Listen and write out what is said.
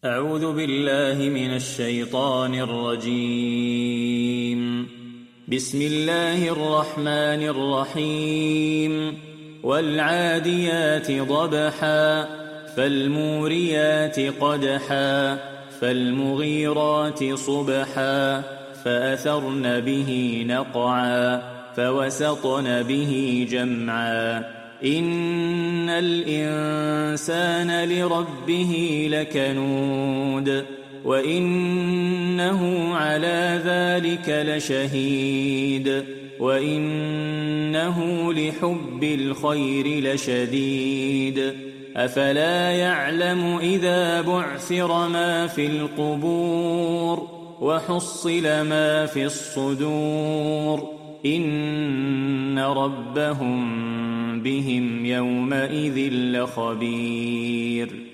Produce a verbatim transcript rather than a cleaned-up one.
أعوذ بالله من الشيطان الرجيم. بسم الله الرحمن الرحيم. والعاديات ضبحا فالموريات قدحا فالمغيرات صبحا فأثرن به نقعا فوسطن به جمعا إن الإنسان لربه لكنود وإنه على ذلك لشهيد وإنه لحب الخير لشديد أفلا يعلم إذا بعثر ما في القبور وحصل ما في الصدور إن ربهم بهم يومئذ لخبير.